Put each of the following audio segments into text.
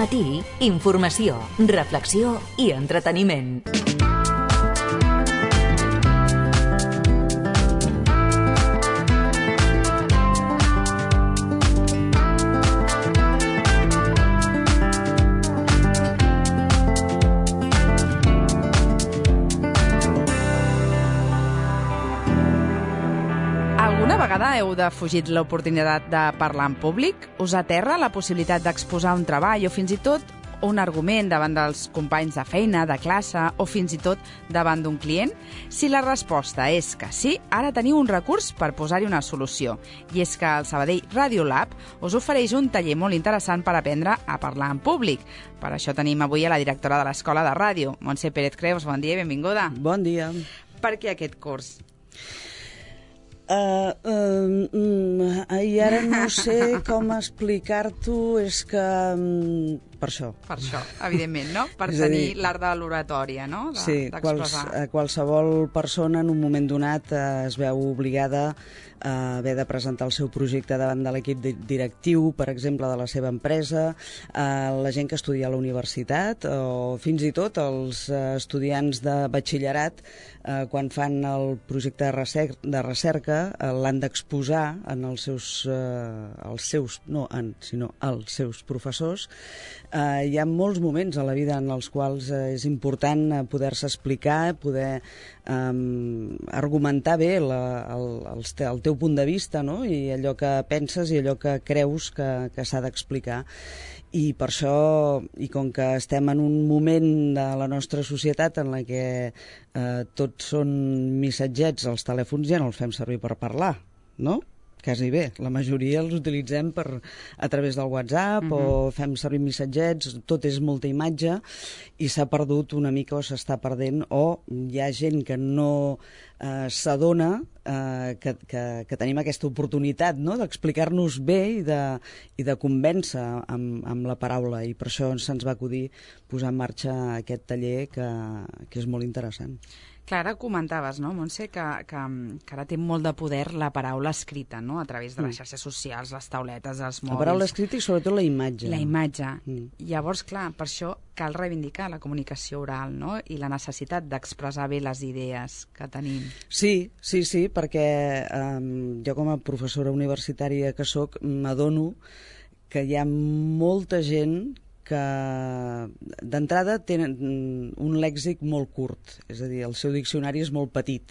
matí, informació, reflexió i entreteniment. Alguna vegada heu defugit l'oportunitat de parlar en públic? Us aterra la possibilitat d'exposar un treball o fins i tot un argument davant dels companys de feina, de classe o fins i tot davant d'un client? Si la resposta és que sí, ara teniu un recurs per posar-hi una solució. I és que el Sabadell Radiolab us ofereix un taller molt interessant per aprendre a parlar en públic. Per això tenim avui a la directora de l'Escola de Ràdio, Montse Pérez Creus. Bon dia i benvinguda. Bon dia. Per què aquest curs? I ara no sé com explicar-t'ho, és que... per això. Per això, evidentment, no? Per tenir l'art de l'oratòria, no? Sí, qualsevol persona en un moment donat es veu obligada a haver de presentar el seu projecte davant de l'equip directiu, per exemple, de la seva empresa, la gent que estudia a la universitat o fins i tot els estudiants de batxillerat, quan fan el projecte de recerca, l'han d'exposar en els seus professors. Hi ha molts moments a la vida en els quals és important poder-se explicar, poder argumentar bé el teu punt de vista, no? I allò que penses i allò que creus que s'ha d'explicar. I per això, i com que estem en un moment de la nostra societat en la que tots són missatgets, els telèfons ja no els fem servir per parlar, no? Quasi bé, la majoria els utilitzem a través del WhatsApp o fem servir missatgets, tot és molta imatge i s'ha perdut una mica o s'està perdent, o hi ha gent que no s'adona que tenim aquesta oportunitat, no?, d'explicar-nos bé i de convèncer amb la paraula, i per això se'ns va acudir posar en marxa aquest taller que és molt interessant. Clar, ara comentaves, no, Montse, que ara té molt de poder la paraula escrita, no?, a través de les xarxes socials, les tauletes, els mòbils... La paraula escrita i sobretot la imatge. La imatge. Llavors, clar, per això cal reivindicar la comunicació oral, no?, i la necessitat d'expressar bé les idees que tenim. Sí, perquè jo com a professora universitària que soc m'adono que hi ha molta gent que d'entrada tenen un lèxic molt curt, és a dir, el seu diccionari és molt petit,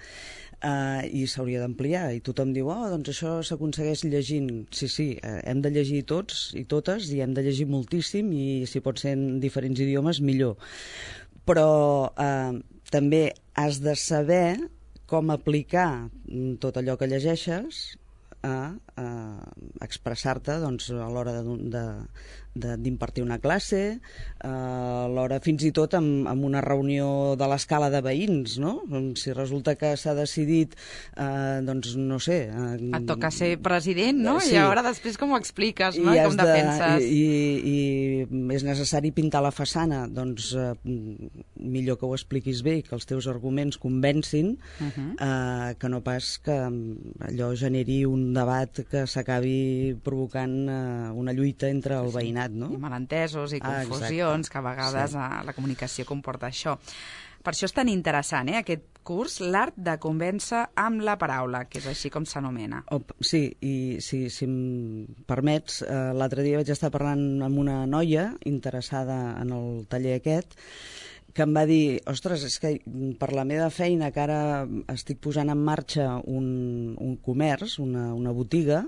i s'hauria d'ampliar, i tothom diu, doncs això s'aconsegueix llegint. Sí, hem de llegir tots i totes, i hem de llegir moltíssim, i si pot ser en diferents idiomes, millor. Però també has de saber com aplicar tot allò que llegeixes a expressar-te, doncs, a l'hora d'impartir una classe, a l'hora fins i tot amb una reunió de l'escala de veïns, no? Si resulta que s'ha decidit, doncs, no sé... Et toca ser president, no? Sí. I ara després com ho expliques, no? I com defenses. I és necessari pintar la façana, doncs millor que ho expliquis bé i que els teus arguments convencin, que no pas que allò generi un debat que s'acabi provocant una lluita entre el veïnat, no? I malentesos i confusions, que a vegades la comunicació comporta això. Per això és tan interessant, aquest curs, l'art de convèncer amb la paraula, que és així com s'anomena. Sí, i si em permets, l'altre dia vaig estar parlant amb una noia interessada en el taller aquest, que em va dir, ostres, és que per la meva feina, que ara estic posant en marxa un comerç, una botiga,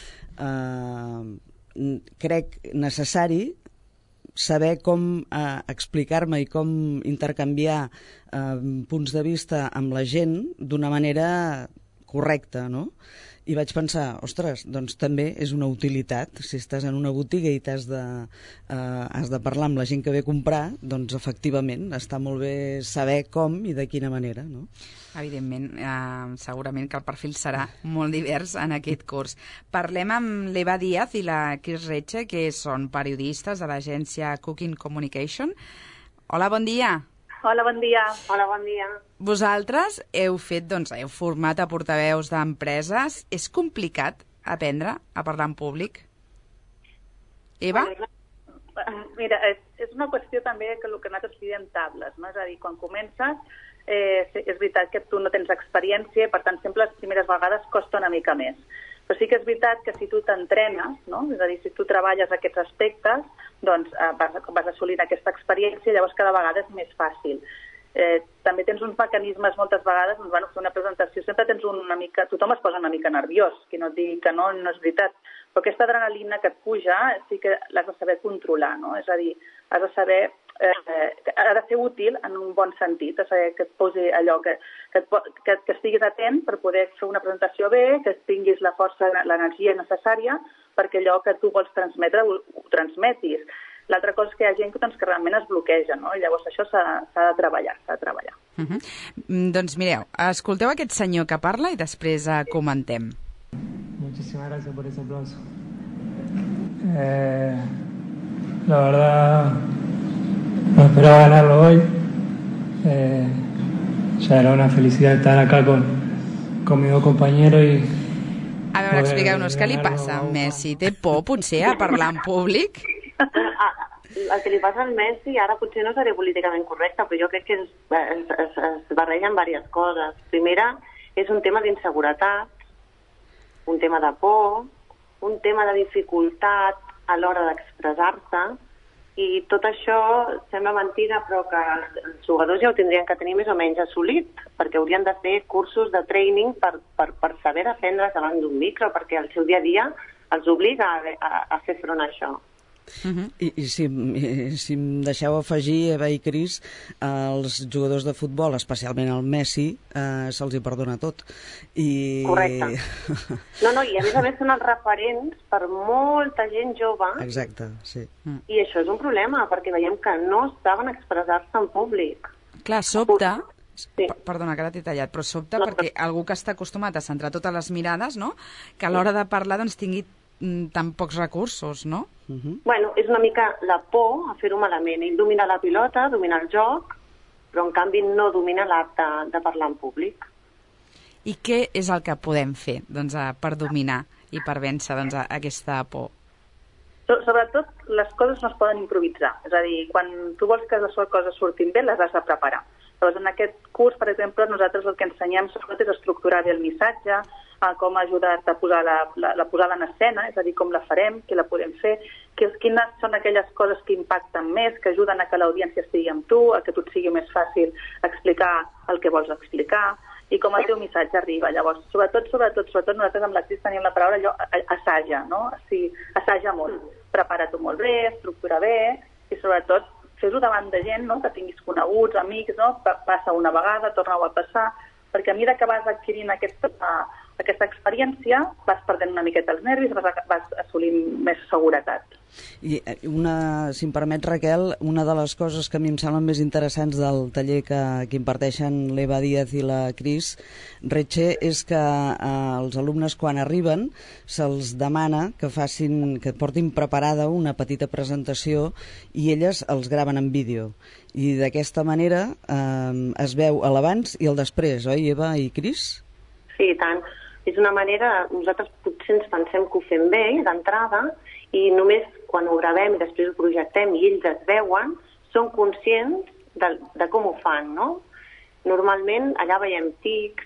crec necessari saber com explicar-me i com intercanviar punts de vista amb la gent d'una manera correcta, no? I vaig pensar, ostres, doncs també és una utilitat. Si estàs en una botiga i has de parlar amb la gent que ve a comprar, doncs efectivament està molt bé saber com i de quina manera, no? Evidentment, segurament que el perfil serà molt divers en aquest curs. Parlem amb l'Eva Díaz i la Cris Retxe, que són periodistes de l'agència Cooking Communication. Hola, bon dia. Hola, bon dia. Hola, bon dia. Vosaltres heu format a portaveus d'empreses. És complicat aprendre a parlar en públic? Eva? Mira, és una qüestió també que el que nosaltres diem tables, no? És a dir, quan comences, és veritat que tu no tens experiència i per tant sempre les primeres vegades costa una mica més. Però sí que és veritat que si tu t'entrenes, no? És a dir, si tu treballes aquests aspectes, doncs vas assolint aquesta experiència i llavors cada vegada és més fàcil. També tens uns mecanismes moltes vegades, doncs, fer una presentació, sempre tens una mica, tothom es posa una mica nerviós, qui no et digui que no és veritat, però aquesta adrenalina que et puja sí que l'has de saber controlar, no? És a dir, has de saber, ha de ser útil en un bon sentit, has de saber que et posi allò, que estiguis atent per poder fer una presentació bé, que tinguis la força, l'energia necessària perquè allò que tu vols transmetre ho transmetis. L'altra cosa és que hi ha gent que realment es bloqueja, no? I llavors això s'ha de treballar, Doncs mireu, escolteu aquest senyor que parla i després comentem. Muchísimas gracias por ese aplauso. La verdad, no esperaba ganarlo hoy. Ya era una felicidad estar acá con mi compañero y... A veure, expliqueu-nos, què li passa a Messi? Té por, potser, a parlar en públic? El que li passa al Messi, ara potser no seré políticament correcta, però jo crec que es barregen diverses coses. Primera, és un tema d'inseguretat, un tema de por, un tema de dificultat a l'hora d'expressar-se, i tot això sembla mentida, però que els jugadors ja ho tindrien que tenir més o menys assolit, perquè haurien de fer cursos de training per saber defendre's davant d'un micro, perquè el seu dia a dia els obliga a fer front a això. I si em deixeu afegir, Eva i Cris, als jugadors de futbol, especialment al Messi, se'ls hi perdona tot. Correcte. No, i a més són els referents per molta gent jove. Exacte, sí. I això és un problema, perquè veiem que no saben expressar-se en públic. Clar, sobta... Sí. Perdona, que ara t'he tallat, però sobta perquè algú que està acostumat a centrar totes les mirades, no? Que a l'hora de parlar doncs tingui tan pocs recursos, no? Bueno, és una mica la por a fer-ho malament. Ell domina la pilota, domina el joc, però en canvi no domina l'art de parlar en públic. I què és el que podem fer per dominar i per vèncer aquesta por? Sobretot, les coses no es poden improvisar. És a dir, quan tu vols que les coses surtin bé, les has de preparar. Llavors, en aquest curs, per exemple, nosaltres el que ensenyem sobretot és estructurar bé el missatge, com ajudar-te a posar la posada en escena, és a dir, com la farem, què la podem fer, quines són aquelles coses que impacten més, que ajuden a que l'audiència estigui amb tu, a que tu et sigui més fàcil explicar el que vols explicar, i com el teu missatge arriba. Llavors, sobretot nosaltres amb l'actriz tenim la paraula allò, assaja, no? O sigui, assaja molt, prepara-t'ho molt bé, estructura bé, i sobretot fes-ho davant de gent, no? Que tinguis coneguts, amics, no? Passa una vegada, torna-ho a passar, perquè a mesura que vas adquirint aquesta experiència vas perdent una miqueta els nervis, vas assolint més seguretat. I si em permet, Raquel, una de les coses que a mi em semblen més interessants del taller que imparteixen l'Eva Díaz i la Cris Retxe és que els alumnes quan arriben se'ls demana que portin preparada una petita presentació i elles els graven en vídeo. I d'aquesta manera es veu l'abans i el després, oi, Eva i Cris? Sí, i tant. És una manera, nosaltres potser ens pensem que ho fem bé d'entrada i només quan ho gravem i després ho projectem i ells es veuen, són conscients de com ho fan, no? Normalment allà veiem tics,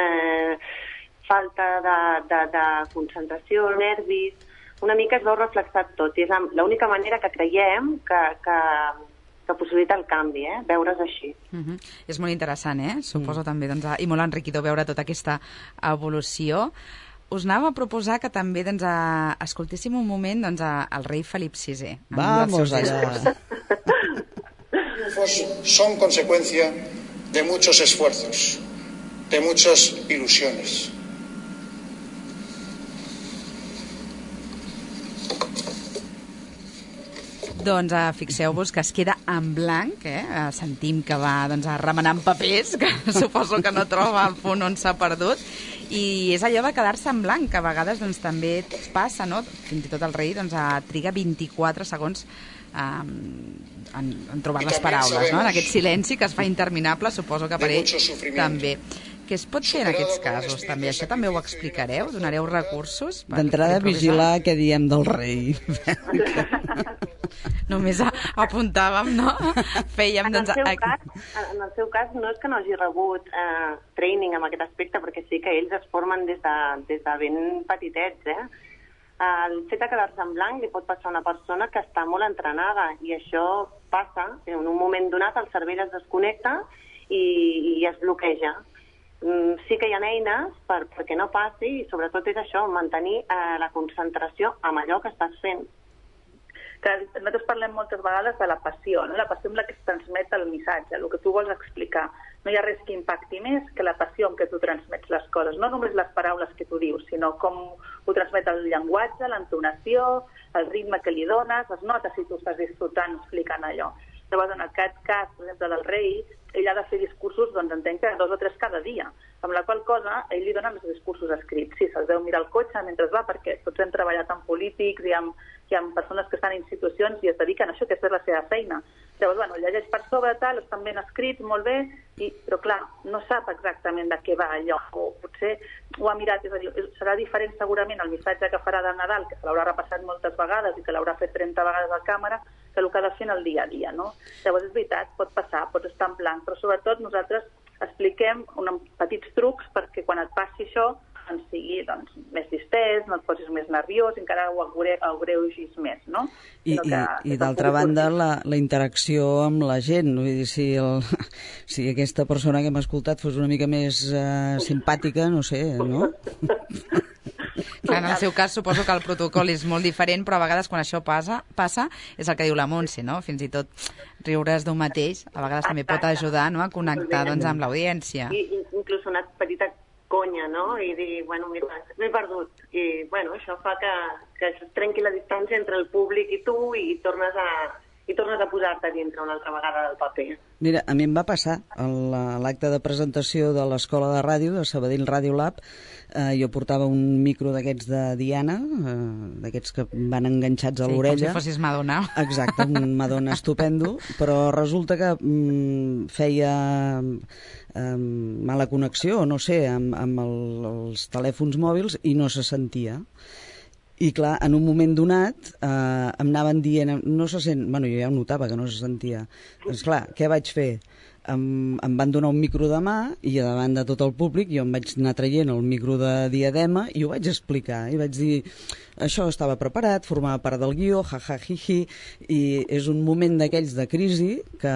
falta de concentració, nervis, una mica es veu reflexat tot i és l'única manera que creiem que possibilita el canvi, veure's així. És molt interessant, suposo també, i molt enriquidor veure tota aquesta evolució. Us anava a proposar que també escoltéssim un moment al rei Felip VI. Vamos allá. Son consecuencia de muchos esfuerzos, de muchas ilusiones. Doncs fixeu-vos que es queda en blanc, sentim que va remenant papers, que suposo que no troba el punt on s'ha perdut, i és allò de quedar-se en blanc, que a vegades també passa, no? Fins i tot el rei triga 24 segons en trobar les paraules, no? En aquest silenci que es fa interminable, suposo que per ell també. Què es pot fer en aquests casos, també? Això també ho explicareu? Donareu recursos? D'entrada, vigilar què diem del rei. Només apuntàvem, no? Fèiem, doncs... En el seu cas no és que no hagi rebut training en aquest aspecte, perquè sí que ells es formen des de ben petitets, El fet de quedar-se en blanc li pot passar a una persona que està molt entrenada, i això passa, en un moment donat el cervell es desconnecta i es bloqueja. Sí que hi ha eines perquè no passi, i sobretot és això, mantenir la concentració amb allò que estàs fent. Nosaltres parlem moltes vegades de la passió, no? La passió amb la que es transmet el missatge, el que tu vols explicar. No hi ha res que impacti més que la passió amb què tu transmets les coses, no només les paraules que tu dius, sinó com ho transmet el llenguatge, l'entonació, el ritme que li dones, es nota si tu estàs disfrutant explicant allò. Llavors, en aquest cas, per exemple, del rei, ell ha de fer discursos, doncs entenc que 2 o 3 cada dia, amb la qual cosa ell li dona els discursos escrits. Sí, se'ls deu mirar el cotxe mentre va, perquè tots hem treballat amb polítics i amb persones que estan en institucions i es dediquen a això, que és la seva feina. Llavors, bueno, llegeix per sobre, tal, estan ben escrits, molt bé, però clar, no sap exactament de què va allò, o potser ho ha mirat, és a dir, serà diferent segurament el missatge que farà de Nadal, que se l'haurà repassat moltes vegades i que l'haurà fet 30 vegades a càmera, que el que ha de fer en el dia a dia, no? Llavors, és veritat, pot passar, pots estar en blanc, però sobretot nosaltres expliquem petits trucs perquè quan et passi això doncs sigui més distès, no et posis més nerviós, encara ho agreugis més, no? I d'altra banda, la interacció amb la gent, vull dir, si aquesta persona que hem escoltat fos una mica més simpàtica, no sé, no? Clar, en el seu cas suposo que el protocol és molt diferent, però a vegades quan això passa és el que diu la Montse, no? Fins i tot riure's d'un mateix a vegades també pot ajudar, no?, a connectar amb l'audiència. I inclús una petita conya, no? I dir, bueno, mira, m'he perdut. I, bueno, això fa que es trenqui la distància entre el públic i tu i tornes a posar-te dintre una altra vegada del paper. Mira, a mi em va passar a l'acte de presentació de l'Escola de Ràdio, de Sabadell Radio Lab. Jo portava un micro d'aquests de Diana, d'aquests que van enganxats a l'orella. Sí, com si fossis Madonna. Exacte, un Madonna estupendo, però resulta que feia mala connexió, no sé, amb els telèfons mòbils i no se sentia. I clar, en un moment donat em anaven dient, no se sent, bueno, jo ja ho notava que no se sentia. Doncs clar, què vaig fer? Em van donar un micro de mà i davant de tot el públic jo em vaig anar traient el micro de diadema i ho vaig explicar i vaig dir, això estava preparat, formava part del guió, jiji, i és un moment d'aquells de crisi que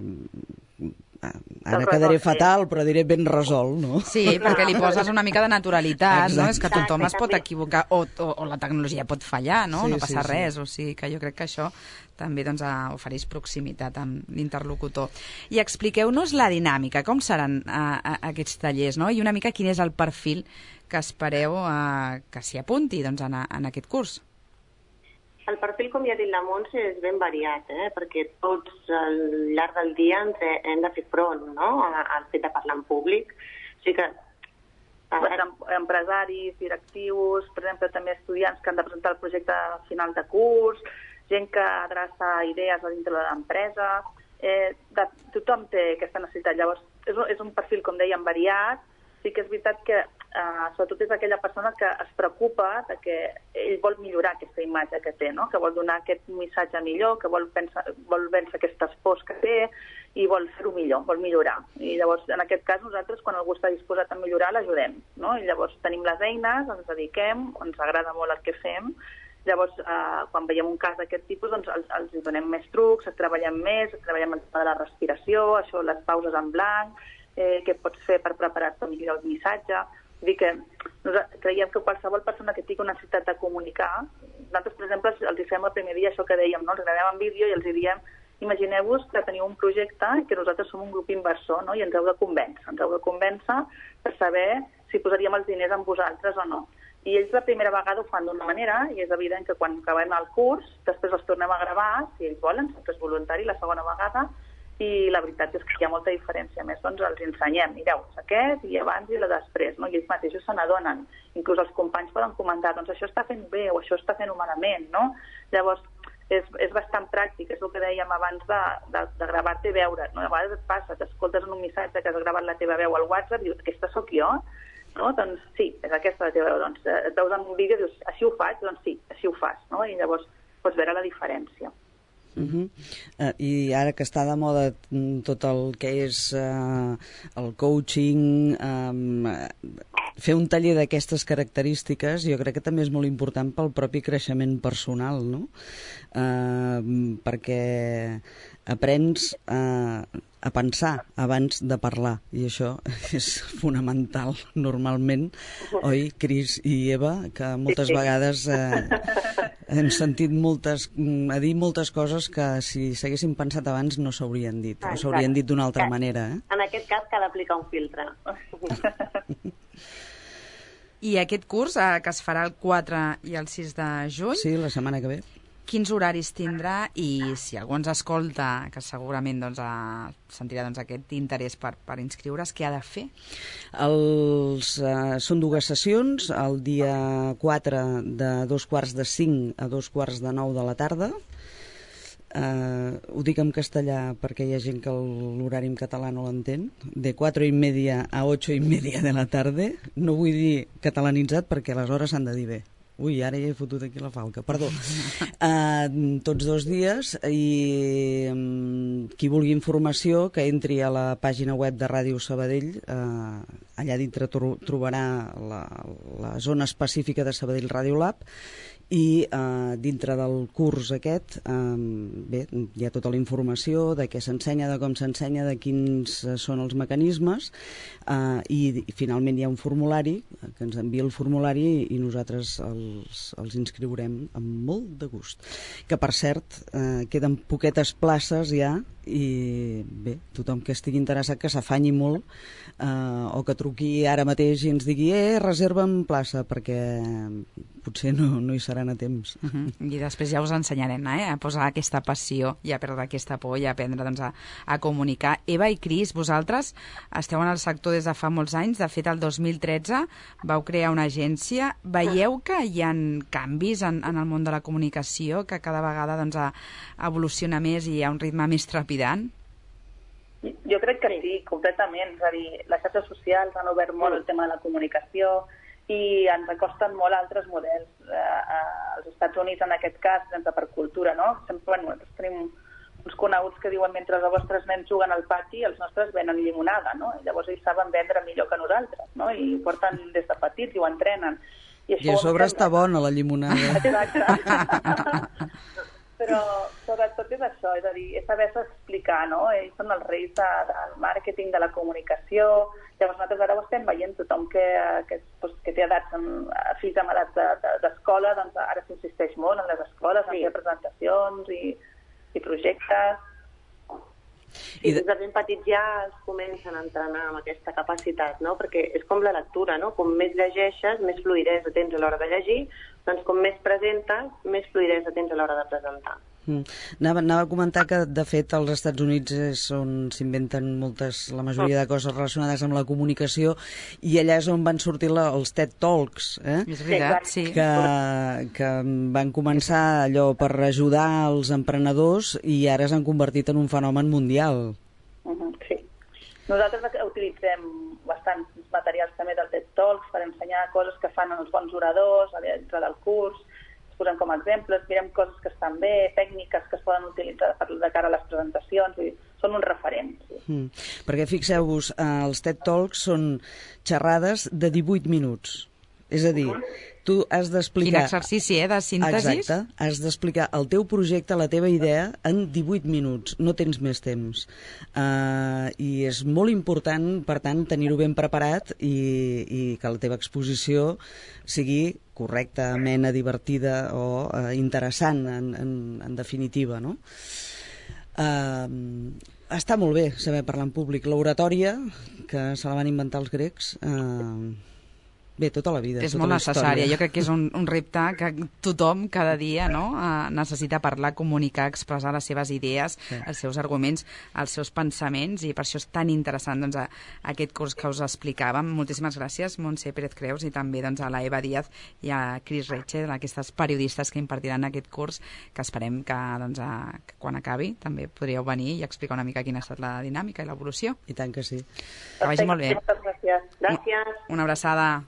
ara quedaré fatal, però diré ben resolt, no? Sí, perquè li poses una mica de naturalitat, no? És que tothom es pot equivocar, o la tecnologia pot fallar, no? No passa res, o sigui que jo crec que això també ofereix proximitat amb l'interlocutor. I expliqueu-nos la dinàmica, com seran aquests tallers, no? I una mica quin és el perfil que espereu que s'hi apunti en aquest curs. El perfil, com ja ha dit la Montse, és ben variat, perquè tots al llarg del dia hem de fer front, no?, al fet de parlar en públic. O sigui que... Empresaris, directius, per exemple, també estudiants que han de presentar el projecte final de curs, gent que adreça idees a dintre de l'empresa, tothom té aquesta necessitat. Llavors, és un perfil, com dèiem, variat. Sí que és veritat que sobretot és aquella persona que es preocupa de que ell vol millorar aquesta imatge que té, no? Que vol donar aquest missatge millor, que vol vèncer aquestes pors que té i vol fer-ho millor, vol millorar. I llavors, en aquest cas, nosaltres, quan algú està disposat a millorar, l'ajudem, no? I llavors tenim les eines, ens dediquem, ens agrada molt el que fem. Llavors, quan veiem un cas d'aquest tipus, doncs els donem més trucs, treballem el tema de la respiració, això, les pauses en blanc, què pots fer per preparar-te millor el missatge. Vull dir que creiem que qualsevol persona que tingui una necessitat de comunicar, nosaltres, per exemple, els fem el primer dia això que dèiem, no? Els gravem en vídeo i els diem, imagineu-vos que teniu un projecte i que nosaltres som un grup inversor, no? I ens heu de convèncer per saber si posaríem els diners en vosaltres o no. I ells la primera vegada ho fan d'una manera i és evident que quan acabem el curs després els tornem a gravar, si ells volen, sempre és voluntari la segona vegada, i la veritat és que hi ha molta diferència. A més, doncs els ensenyem, mireu, aquest i abans i la després, no? I ells mateixos se n'adonen. Inclús els companys poden comentar, doncs això està fent bé o això està fent malament, no? Llavors, és bastant pràctic, és el que dèiem abans de gravar-te i veure, no? A vegades et passa, t'escoltes en un missatge que has gravat la teva veu al WhatsApp i dius, aquesta sóc jo? No? Doncs sí, és aquesta la teva veu. Doncs et veus en un vídeo i dius, així ho faig? Doncs sí, així ho fas, no? I llavors pots veure la diferència. I ara que està de moda tot el que és el coaching, fer un taller d'aquestes característiques jo crec que també és molt important pel propi creixement personal, no? Perquè aprens a pensar abans de parlar, i això és fonamental normalment, oi, Cris i Eva, que moltes vegades hem sentit a dir moltes coses que si s'haguessin pensat abans no s'haurien dit, o s'haurien dit d'una altra manera. En aquest cas cal aplicar un filtre. I aquest curs, que es farà el 4 i el 6 de juny... Sí, la setmana que ve. Quins horaris tindrà i si algú ens escolta, que segurament sentirà aquest interès per inscriure's, què ha de fer? Són 2 sessions, el dia 4 de 2:45 a 2:45 de la tarda. Ho dic en castellà perquè hi ha gent que l'horari en català no l'entén, de 4:30 a 8:30 de la tarda. No vull dir catalanitzat perquè les hores s'han de dir bé. Ui, ara ja he fotut aquí la falca, perdó. Tots 2 dies, i qui vulgui informació que entri a la pàgina web de Ràdio Sabadell. Allà dintre trobarà la zona específica de Sabadell Radio Lab, i dintre del curs aquest hi ha tota la informació de què s'ensenya, de com s'ensenya, de quins són els mecanismes, i finalment hi ha un formulari que ens envia el formulari i nosaltres els inscriurem amb molt de gust, que per cert queden poquetes places ja, i bé, tothom que estigui interessat que s'afanyi molt, o que truqui ara mateix i ens digui reserva'm plaça, perquè potser no hi seran a temps. I després ja us ensenyarem a posar aquesta passió i a perdre aquesta por i a aprendre a comunicar. Eva i Cris, vosaltres esteu en el sector des de fa molts anys. De fet, el 2013 vau crear una agència. Veieu que hi ha canvis en el món de la comunicació, que cada vegada evoluciona més i hi ha un ritme més trepidant? Jo crec que sí, completament. És a dir, les xarxes socials han obert molt el tema de la comunicació i ens acosten molt a altres models. Als Estats Units, en aquest cas, per cultura, no? Sempre, nosaltres tenim uns coneguts que diuen mentre els vostres nens juguen al pati, els nostres venen llimonada, no? I llavors ells saben vendre millor que nosaltres, no? I ho porten des de petits i ho entrenen. I a sobre està bona la llimonada. Exacte. Però sobretot és això, és a dir, és saber-se explicar, no? Ells són els reis del màrqueting, de la comunicació. Llavors nosaltres ara ho estem veient, tothom que té edats, fills amb edats d'escola, doncs ara s'insisteix molt en les escoles, en fer presentacions i projectes. I des de ben petits ja es comencen a entrenar amb aquesta capacitat, no? Perquè és com la lectura, no? Com més llegeixes, més fluïdesa tens a l'hora de llegir, doncs com més presentes, més fluïdesa tens a l'hora de presentar. Anava a comentar que, de fet, als Estats Units és on s'inventen la majoria de coses relacionades amb la comunicació, i allà és on van sortir els TED Talks, És veritat, sí. Que van començar allò per ajudar els emprenedors i ara s'han convertit en un fenomen mundial. Sí. Nosaltres utilitzem bastants materials també del TED Talks per ensenyar coses que fan els bons oradors dintre del curs. Posem com a exemples, mirem coses que estan bé, tècniques que es poden utilitzar de cara a les presentacions, i són un referent. Sí. Perquè fixeu-vos, els TED Talks són xerrades de 18 minuts. És a dir, tu has d'explicar... Quin exercici, de síntesi? Exacte, has d'explicar el teu projecte, la teva idea, en 18 minuts, no tens més temps. I és molt important, per tant, tenir-ho ben preparat i que la teva exposició sigui correcta, amena, divertida o interessant, en definitiva, no? Està molt bé saber parlar en públic. L'oratòria, que se la van inventar els grecs... Bé, tota la vida. És molt necessària. Jo crec que és un repte que tothom cada dia necessita parlar, comunicar, expressar les seves idees, els seus arguments, els seus pensaments, i per això és tan interessant aquest curs que us explicàvem. Moltíssimes gràcies, Montse Pérez Creus, i també a la Eva Díaz i a Cris Retxe, aquestes periodistes que impartiran aquest curs, que esperem que quan acabi també podríeu venir i explicar una mica quina ha estat la dinàmica i l'evolució. I tant que sí. Que vagi molt bé. Gràcies. Una abraçada.